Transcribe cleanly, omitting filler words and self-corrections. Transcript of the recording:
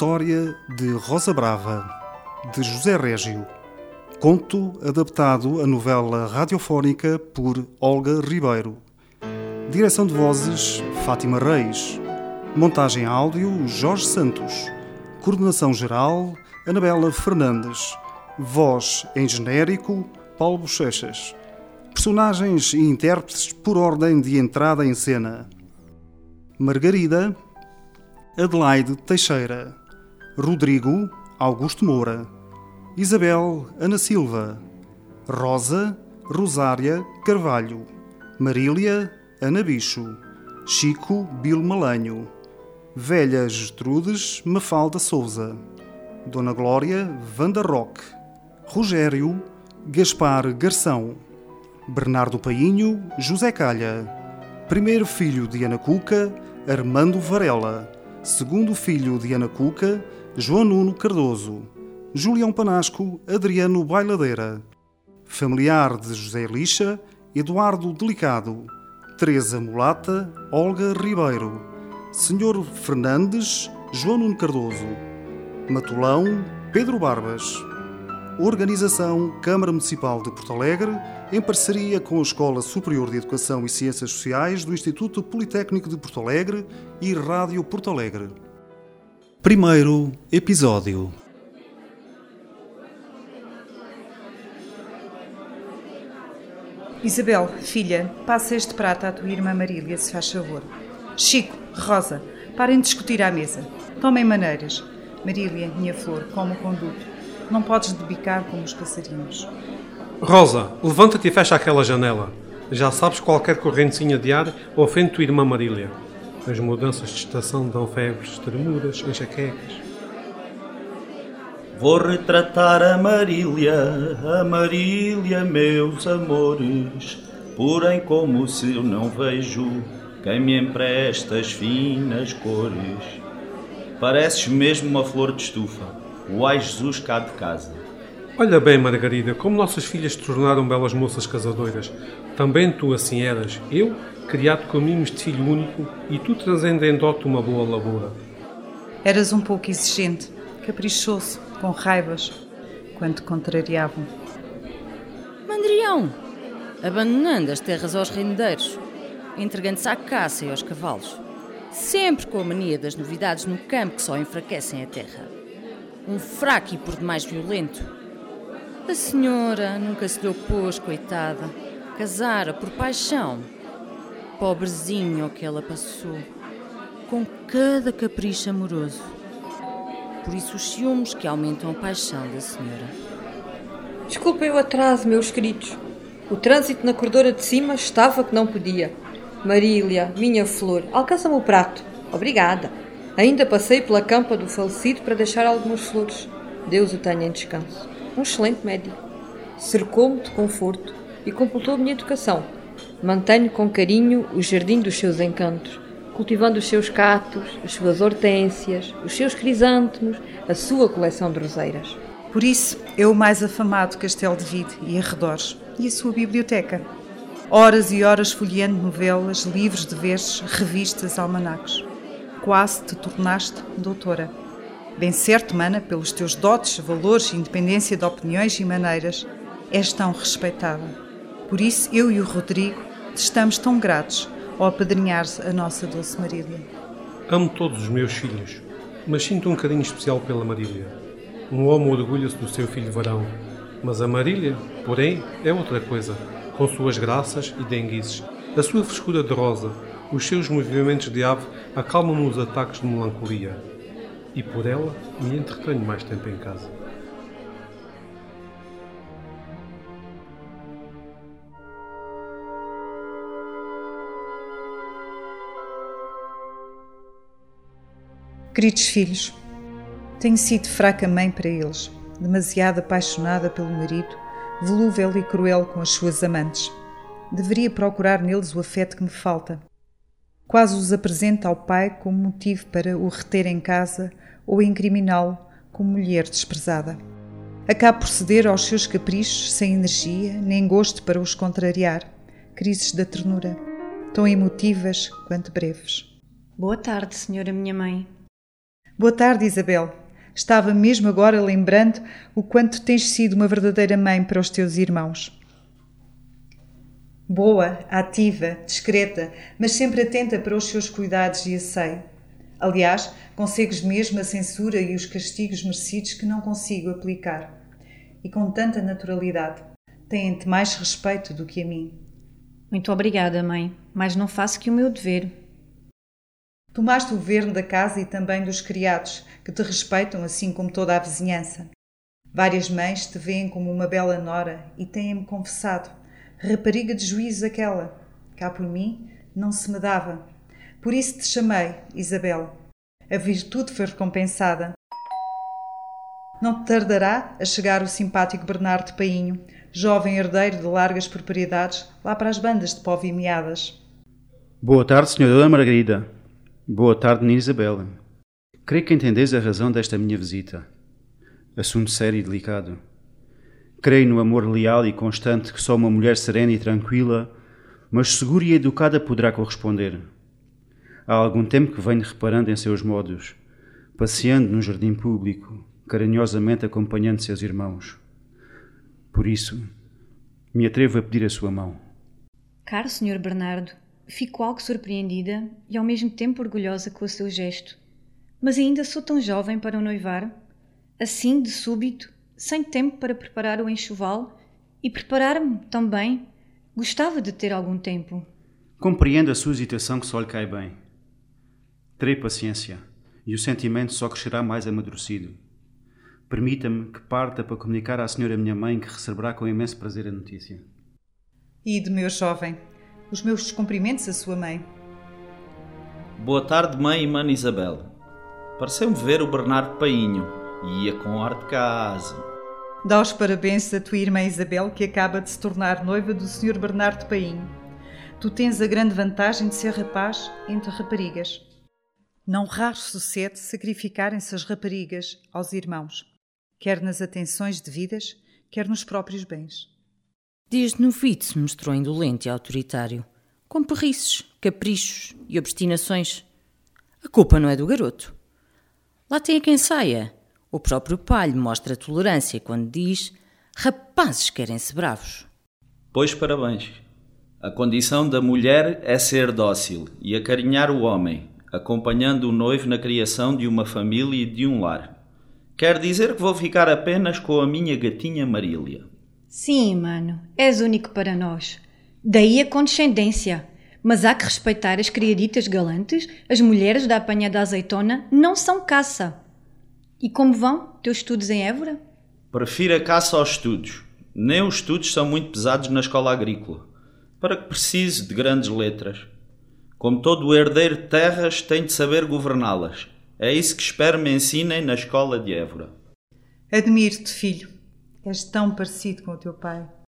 história de Rosa Brava, de José Régio. Conto adaptado à novela radiofónica por Olga Ribeiro. Direção de vozes, Fátima Reis. Montagem áudio, Jorge Santos. Coordenação geral, Anabela Fernandes. Voz em genérico, Paulo Bochechas. Personagens e intérpretes por ordem de entrada em cena: Margarida, Adelaide Teixeira. Rodrigo, Augusto Moura. Isabel, Ana Silva. Rosa, Rosária Carvalho. Marília, Ana Bicho. Chico, Bilo Malanho. Velha Gertrudes, Mafalda Souza. Dona Glória, Wanda Roque. Rogério, Gaspar Garção. Bernardo Painho, José Calha. Primeiro filho de Ana Cuca, Armando Varela. Segundo filho de Ana Cuca, João Nuno Cardoso. Julião Panasco, Adriano Bailadeira. Familiar de José Lixa, Eduardo Delicado. Teresa Mulata, Olga Ribeiro. Senhor Fernandes, João Nuno Cardoso. Matulão, Pedro Barbas. Organização Câmara Municipal de Porto Alegre, em parceria com a Escola Superior de Educação e Ciências Sociais do Instituto Politécnico de Porto Alegre e Rádio Porto Alegre. Primeiro episódio. Isabel, filha, passa este prato à tua irmã Marília, se faz favor. Chico, Rosa, parem de discutir à mesa. Tomem maneiras. Marília, minha flor, come o conduto. Não podes debicar como os passarinhos. Rosa, levanta-te e fecha aquela janela. Já sabes, qualquer correntezinha de ar ofende tua irmã Marília. As mudanças de estação dão febres, tremuras, enxaquecas. Vou retratar a Marília, meus amores. Porém, como se eu não vejo quem me empresta as finas cores. Pareces mesmo uma flor de estufa, o ai Jesus cá de casa. Olha bem, Margarida, como nossas filhas se tornaram belas moças casadoiras. Também tu assim eras, eu, criado com mimos de filho único, e tu trazendo em dote uma boa lavoura. Eras um pouco exigente, caprichoso, com raivas, quando te contrariavam. Mandrião, abandonando as terras aos rendeiros, entregando-se à caça e aos cavalos, sempre com a mania das novidades no campo que só enfraquecem a terra. Um fraco e por demais violento. A senhora nunca se lhe opôs, coitada. Casara por paixão. Pobrezinho o que ela passou, com cada capricho amoroso. Por isso os ciúmes que aumentam a paixão da senhora. Desculpem o atraso, meus queridos. O trânsito na corredora de cima estava que não podia. Marília, minha flor, alcança-me o prato. Obrigada. Ainda passei pela campa do falecido para deixar algumas flores. Deus o tenha em descanso. Um excelente médico. Cercou-me de conforto e completou a minha educação. Mantenho com carinho o jardim dos seus encantos, cultivando os seus catos, as suas hortênsias, os seus crisântemos, a sua coleção de roseiras. Por isso, é o mais afamado Castelo de Vide e arredores, e a sua biblioteca. Horas e horas folheando novelas, livros de versos, revistas, almanaques. Quase te tornaste doutora. Bem certo, mana, pelos teus dotes, valores, independência de opiniões e maneiras, és tão respeitada. Por isso, eu e o Rodrigo te estamos tão gratos ao apadrinhares a nossa doce Marília. Amo todos os meus filhos, mas sinto um carinho especial pela Marília. Um homem orgulha-se do seu filho varão, mas a Marília, porém, é outra coisa, com suas graças e denguices, a sua frescura de rosa, os seus movimentos de ave acalmam-me os ataques de melancolia. E por ela me entretenho mais tempo em casa. Queridos filhos, tenho sido fraca mãe para eles, demasiado apaixonada pelo marido, volúvel e cruel com as suas amantes. Deveria procurar neles o afeto que me falta. Quase os apresento ao pai como motivo para o reter em casa ou incriminá-lo como mulher desprezada. Acabo por ceder aos seus caprichos sem energia nem gosto para os contrariar. Crises da ternura, tão emotivas quanto breves. Boa tarde, senhora minha mãe. Boa tarde, Isabel. Estava mesmo agora lembrando o quanto tens sido uma verdadeira mãe para os teus irmãos. Boa, ativa, discreta, mas sempre atenta para os seus cuidados e asseio. Aliás, consegues mesmo a censura e os castigos merecidos que não consigo aplicar. E com tanta naturalidade. Têm-te mais respeito do que a mim. Muito obrigada, mãe, mas não faço que o meu dever. Tomaste o governo da casa e também dos criados, que te respeitam assim como toda a vizinhança. Várias mães te veem como uma bela nora e têm-me confessado. Rapariga de juízo aquela. Cá por mim não se me dava. Por isso te chamei, Isabel. A virtude foi recompensada. Não te tardará a chegar o simpático Bernardo Painho, jovem herdeiro de largas propriedades, lá para as bandas de Póvoa e Meadas. Boa tarde, senhora Dona Margarida. Boa tarde, Nina Isabel. Creio que entendeis a razão desta minha visita. Assunto sério e delicado. Creio no amor leal e constante que só uma mulher serena e tranquila, mas segura e educada poderá corresponder. Há algum tempo que venho reparando em seus modos, passeando no jardim público, carinhosamente acompanhando seus irmãos. Por isso, me atrevo a pedir a sua mão. Caro Sr. Bernardo, fico algo surpreendida e ao mesmo tempo orgulhosa com o seu gesto. Mas ainda sou tão jovem para o noivar? Assim, de súbito, sem tempo para preparar o enxoval e preparar-me também. Gostava de ter algum tempo. Compreendo a sua hesitação que só lhe cai bem. Terei paciência e o sentimento só crescerá mais amadurecido. Permita-me que parta para comunicar à senhora minha mãe que receberá com imenso prazer a notícia. E de meu jovem, os meus descumprimentos à sua mãe. Boa tarde, mãe e mana Isabel. Pareceu-me ver o Bernardo Painho e ia com ar de casa. Dá os parabéns à tua irmã Isabel, que acaba de se tornar noiva do Sr. Bernardo Painho. Tu tens a grande vantagem de ser rapaz entre raparigas. Não raro sucede sacrificarem-se as raparigas aos irmãos, quer nas atenções devidas, quer nos próprios bens. Desde novilho se mostrou indolente e autoritário, com perrices, caprichos e obstinações. A culpa não é do garoto. Lá tem a quem saia. O próprio pai lhe mostra tolerância quando diz: rapazes querem-se bravos. Pois parabéns. A condição da mulher é ser dócil e acarinhar o homem, acompanhando o noivo na criação de uma família e de um lar. Quer dizer que vou ficar apenas com a minha gatinha Marília. Sim, mano, és único para nós. Daí a condescendência. Mas há que respeitar as criaditas galantes. As mulheres da apanha da azeitona não são caça. E como vão teus estudos em Évora? Prefiro a caça aos estudos. Nem os estudos são muito pesados na escola agrícola. Para que preciso de grandes letras. Como todo herdeiro de terras, tenho de saber governá-las. É isso que espero me ensinem na escola de Évora. Admiro-te, filho. És tão parecido com o teu pai.